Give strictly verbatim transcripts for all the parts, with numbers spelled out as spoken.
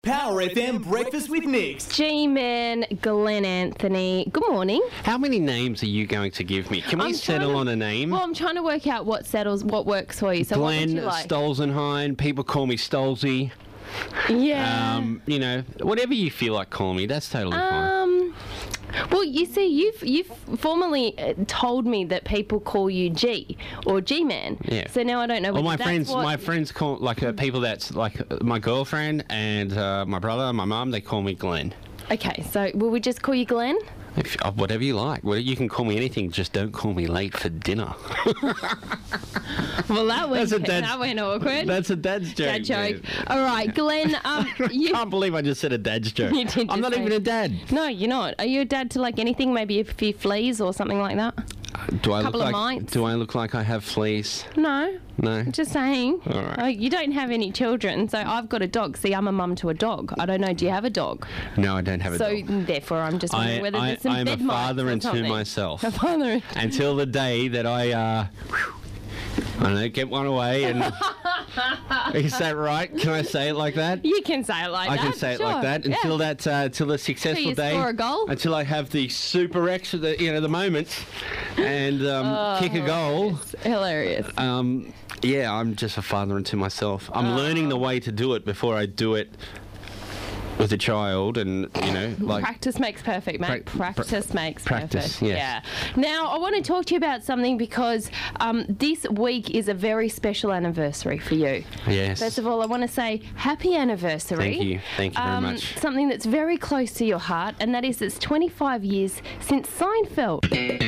Power F M Breakfast with Nix. G-Man, Glenn Anthony. Good morning. How many names are you going to give me? Can we I'm settle to, on a name? Well, I'm trying to work out what settles, what works for you. So what would Glenn you like? Stolzenheim. People call me Stolzy. Yeah. Um, you know, whatever you feel like calling me, that's totally fine. Um. Well, you see, you've you've formerly uh, told me that people call you G or G-Man. Yeah. So now I don't know. Well, my that's friends, what... my friends call like uh, people that's like uh, my girlfriend and uh, my brother, my mum. They call me Glenn. Okay, so will we just call you Glenn? If, uh, whatever you like. Well, you can call me anything. Just don't call me late for dinner. Well, that went, That's a dad's- that went awkward. That's a dad's joke. Dad joke. man. All right, Glenn. Um, you... Can't believe I just said a dad's joke. You did I'm just not say- even a dad. No, you're not. Are you a dad to like anything? Maybe a few fleas or something like that? Do I look Couple of like? mites. Do I look like I have fleas? No. No. Just saying. All right. Oh, you don't have any children, so I've got a dog. See, I'm a mum to a dog. I don't know. Do you have a dog? No, I don't have a So dog. therefore, I'm just wondering I, whether I, there's some I'm a bed mites father or unto something. myself. A father. Until the day that I, uh, I don't know, get one away and. Is that right? Can I say it like that? You can say it like I that. can say it sure. like that Yeah. until that, uh, until the successful you day. score a goal? Until I have the super extra, the, you know, the moments, and um, kick a goal. It's hilarious. Um, yeah, I'm just a father unto myself. I'm learning the way to do it before I do it with a child, and you know, like Practice makes perfect, mate. Prac- Practice pra- makes practice, perfect. yes. Yeah. Now, I want to talk to you about something because um, this week is a very special anniversary for you. yes. First of all, I want to say happy anniversary. Thank you. Thank you very Um, much. Something that's very close to your heart, and that is it's twenty-five years since Seinfeld.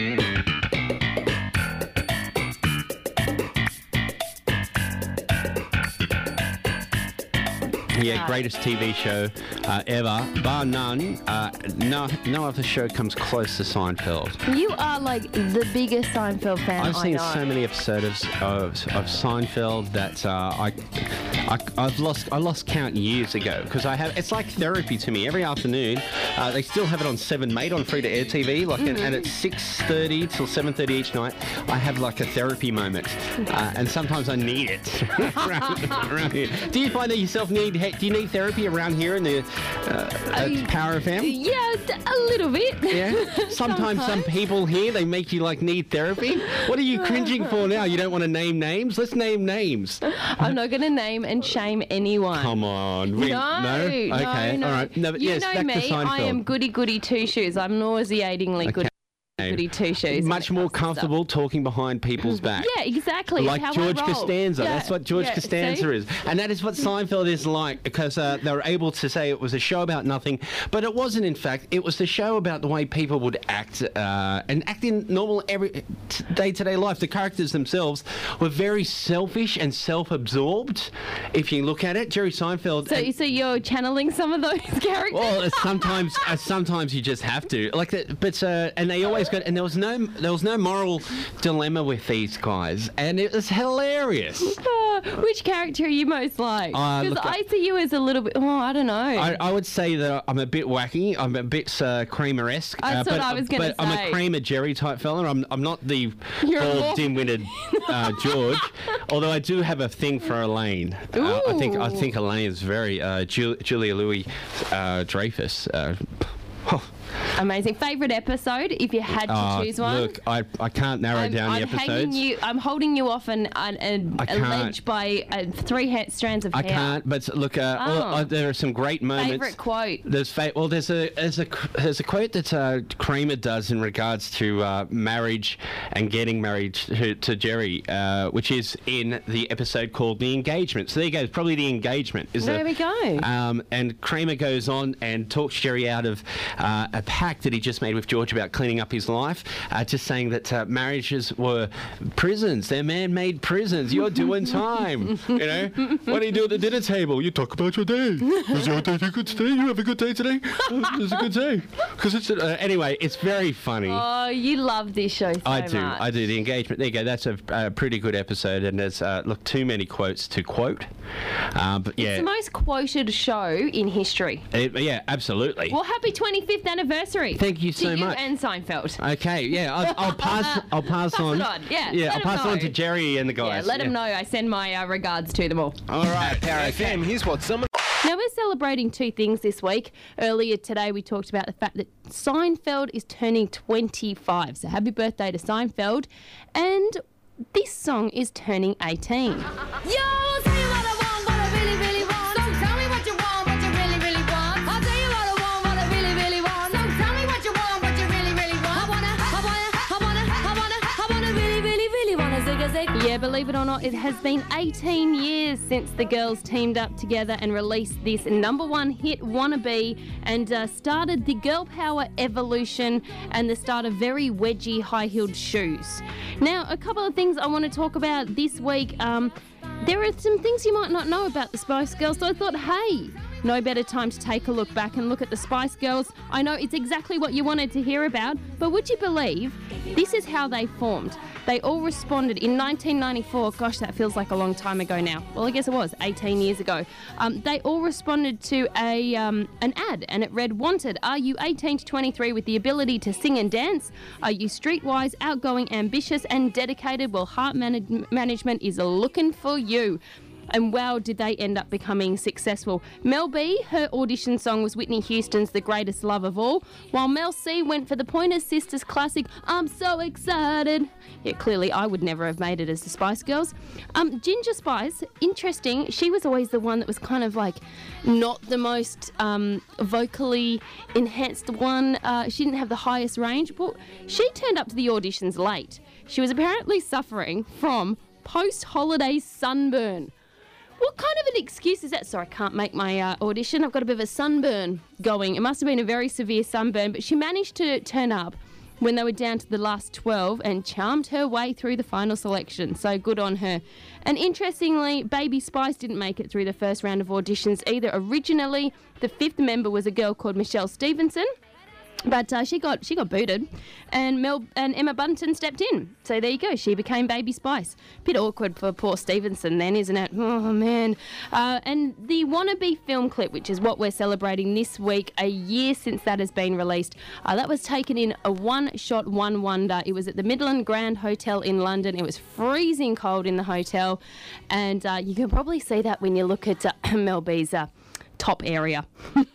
Yeah, greatest T V show uh, ever, bar none. Uh, no, no other show comes close to Seinfeld. You are like the biggest Seinfeld fan I've I seen know. so many episodes of, of Seinfeld that uh, I, I, I've lost I lost count years ago because I have it's like therapy to me. Every afternoon, uh, they still have it on Seven Mate on free to air T V, like Mm-hmm. and, and at six thirty till seven thirty each night. I have like a therapy moment, uh, and sometimes I need it around, around here. Do you find that yourself need do you need therapy around here in the uh, at Um, Power F M? Yeah, d- a little bit. Yeah. Sometimes some Sometimes. people here they make you like need therapy. What are you cringing for now? You don't want to name names? Let's name names. I'm not going to name and shame anyone. Come on. We- No, no, Okay. no. All right. No, but you yes, know back me. to Seinfeld. I am goody goody two shoes. I'm nauseatingly goody goody two shoes. when Much it more comes to stuff. comfortable talking behind people's back. Yeah, exactly. It's Like how I George roll. Costanza. Yeah, That's what George yeah, Costanza see? is. And that is what Seinfeld is like because uh, they were able to say it was a show about nothing, but it wasn't, in fact. It was the show about the way people would act uh, and act in normal every day-to-day life. The characters themselves were very selfish and self-absorbed, if you look at it. Jerry Seinfeld... So, and- so you're channeling some of those characters? well, it's sometimes uh, sometimes you just have to like that, but uh, and they always got and there was no there was no moral dilemma with these guys, and it was hilarious. Uh, which character are you most like? Uh, Because look, I see you as a little bit. Oh, I don't know. I, I would say that I'm a bit wacky. I'm a bit uh, Kramer-esque. That's uh, what but, I was gonna But I'm say. a Kramer Jerry type fella. I'm I'm not the You're a more- bald, dim-witted uh, George. Although I do have a thing for Elaine. Uh, I think I Ooh. think Elaine is very uh, Ju- Julia Louis uh, Dreyfus. Uh, Amazing. Favourite episode, if you had to uh, choose one? Look, I I can't narrow I'm, down I'm the episodes. hanging you. I'm holding you off an, an, an I a can't. ledge by uh, three ha- strands of I hair. can't, but look, uh, Oh. well, uh, there are some great moments. Favourite quote. There's fa- well, there's a there's a there's a quote that uh, Kramer does in regards to uh, marriage and getting married to, to Jerry, uh, which is in the episode called "The Engagement." So there you go. It's probably the engagement. Is There the- we go. Um, and Kramer goes on and talks Jerry out of uh, a pact that he just made with George about cleaning up his life, uh, just saying that uh, marriages were prisons. They're man-made prisons. You're doing time. You know, what do you do at the dinner table? You talk about your day. Is your day a good day? You have a good day today? Oh, it's a good day. Because it's uh, anyway. It's very funny. Oh, you love this show so I do. much. I do. The engagement. There you go. That's a, a pretty good episode, and there's uh, look too many quotes to quote. Uh, but yeah, It's the most quoted show in history. It- yeah, absolutely. Well, happy twenty-fifth anniversary. Thank you to so you much. and Seinfeld. Okay, yeah, I'll, I'll pass. I'll pass, Pass on. it on, yeah, yeah, let I'll 'em pass it on know. to Jerry and the Yeah, guys. let them know I send my uh, regards to them all. All right, Power F M, here's what someone... Now, Now, we're celebrating two things this week. Earlier today, we talked about the fact that Seinfeld is turning twenty-five. So happy birthday to Seinfeld. And this song is turning eighteen. Yo, tell you what I want, what I really, really want. So tell me what you want, what you really, really want. I'll tell you what I want, what I really, really want. So tell me what you want, what you really, really want. I wanna, I wanna, I wanna, I wanna, I wanna really, really, really wanna zig a zig. Yeah, believe it or not, it has been eighteen years since the girls teamed up together and released this number one hit, Wannabe, and uh, started the girl power evolution and the start of very wedgy, high-heeled shoes. Now, a couple of things I want to talk about this week. Um, there are some things you might not know about the Spice Girls, so I thought, hey, no better time to take a look back and look at the Spice Girls. I know it's exactly what you wanted to hear about, but would you believe this is how they formed? They all responded in nineteen ninety-four. Gosh, that feels like a long time ago now. Well, I guess it was eighteen years ago. Um, they all responded to a um, an ad, and it read, "Wanted, are you eighteen to twenty-three with the ability to sing and dance? Are you streetwise, outgoing, ambitious, and dedicated? Well, Heart Manage- Management is looking for you." And wow, did they end up becoming successful. Mel B, her audition song was Whitney Houston's The Greatest Love of All, while Mel C went for the Pointer Sisters classic, I'm So Excited. Yeah, clearly I would never have made it as the Spice Girls. Um, Ginger Spice, interesting, she was always the one that was kind of like not the most um, vocally enhanced one. Uh, she didn't have the highest range. Well, she turned up to the auditions late. She was apparently suffering from post-holiday sunburn. What kind of an excuse is that? Sorry, I can't make my uh, audition. I've got a bit of a sunburn going. It must have been a very severe sunburn, but she managed to turn up when they were down to the last twelve and charmed her way through the final selection. So good on her. And interestingly, Baby Spice didn't make it through the first round of auditions either. Originally, the fifth member was a girl called Michelle Stevenson. But uh, she got she got booted, and Mel and Emma Bunton stepped in. So there you go. She became Baby Spice. Bit awkward for poor Stevenson then, isn't it? Oh man. Uh, and the Wannabe film clip, which is what we're celebrating this week, a year since that has been released. Uh, that was taken in a one-shot, one wonder. It was at the Midland Grand Hotel in London. It was freezing cold in the hotel, and uh, you can probably see that when you look at uh, Mel B's Uh, top area.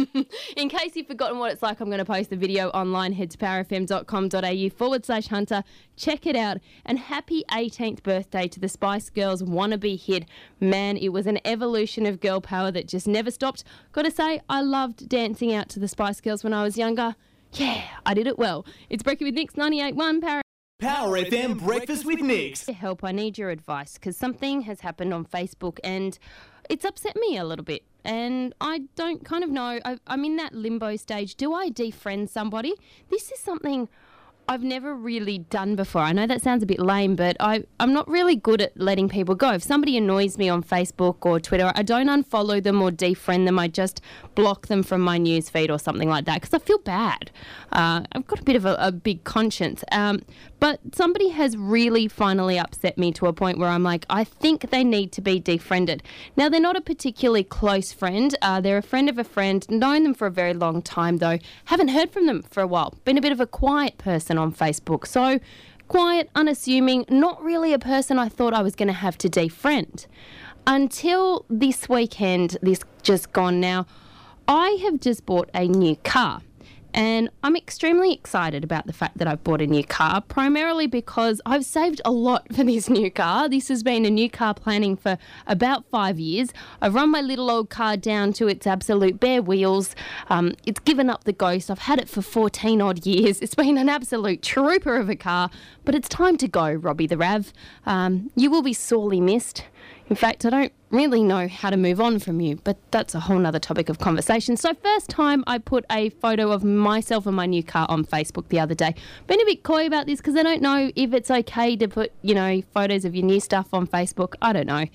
In case you've forgotten what it's like, I'm going to post the video online. Head to powerfm.com.au forward slash Hunter. Check it out. And happy eighteenth birthday to the Spice Girls Wannabe hit. Man, it was an evolution of girl power that just never stopped. Got to say, I loved dancing out to the Spice Girls when I was younger. Yeah, I did it well. It's Breaking with Nix, ninety-eight point one Power. Power F M Breakfast with Nix. Help, I need your advice because something has happened on Facebook and it's upset me a little bit. And I don't kind of know, I, I'm in that limbo stage. Do I defriend somebody? This is something I've never really done before. I know that sounds a bit lame, but I, I'm not really good at letting people go. If somebody annoys me on Facebook or Twitter, I don't unfollow them or defriend them. I just block them from my news feed or something like that because I feel bad. Uh, I've got a bit of a, a big conscience. Um, but somebody has really finally upset me to a point where I'm like, I think they need to be defriended. Now, they're not a particularly close friend. Uh, they're a friend of a friend. Known them for a very long time, though. Haven't heard from them for a while. Been a bit of a quiet person on Facebook. So quiet, unassuming, not really a person I thought I was going to have to defriend. Until this weekend, this just gone now, I have just bought a new car. And I'm extremely excited about the fact that I've bought a new car, primarily because I've saved a lot for this new car. This has been a new car planning for about five years. I've run my little old car down to its absolute bare wheels. Um, it's given up the ghost. I've had it for fourteen odd years. It's been an absolute trooper of a car, but it's time to go, Robbie the Rav. Um, you will be sorely missed. In fact, I don't really know how to move on from you, but that's a whole nother topic of conversation. So first time I put a photo of myself and my new car on Facebook the other day. Been a bit coy about this because I don't know if it's okay to put, you know, photos of your new stuff on Facebook. I don't know.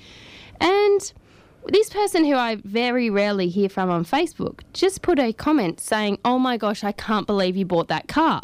And this person who I very rarely hear from on Facebook just put a comment saying, oh my gosh, I can't believe you bought that car.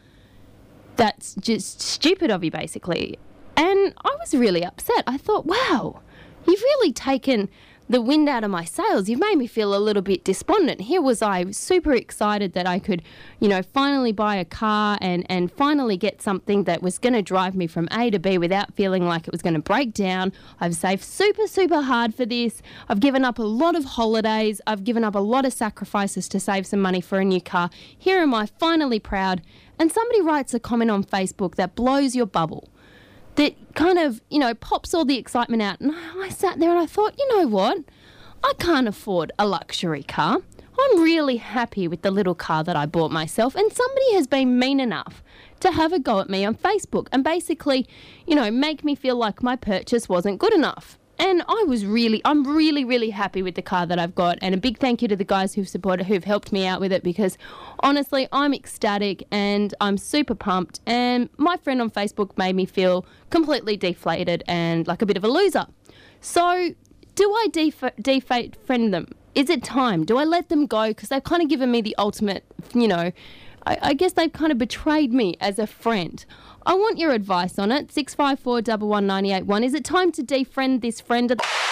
That's just stupid of you, basically. And I was really upset. I thought, wow, you've really taken the wind out of my sails. You've made me feel a little bit despondent. Here was I, super excited that I could, you know, finally buy a car and, and finally get something that was going to drive me from A to B without feeling like it was going to break down. I've saved super, super hard for this. I've given up a lot of holidays. I've given up a lot of sacrifices to save some money for a new car. Here am I, finally proud. And somebody writes a comment on Facebook that blows your bubble, that kind of, you know, pops all the excitement out. And I sat there and I thought, you know what? I can't afford a luxury car. I'm really happy with the little car that I bought myself. And somebody has been mean enough to have a go at me on Facebook and basically, you know, make me feel like my purchase wasn't good enough. And I was really, I'm really, really happy with the car that I've got. And a big thank you to the guys who've supported, who've helped me out with it, because honestly, I'm ecstatic and I'm super pumped. And my friend on Facebook made me feel completely deflated and like a bit of a loser. So do I def- defriend them? Is it time? Do I let them go? Because they've kind of given me the ultimate, you know, I, I guess they've kind of betrayed me as a friend. I want your advice on it. six five four, one one nine eight one. Is it time to defriend this friend?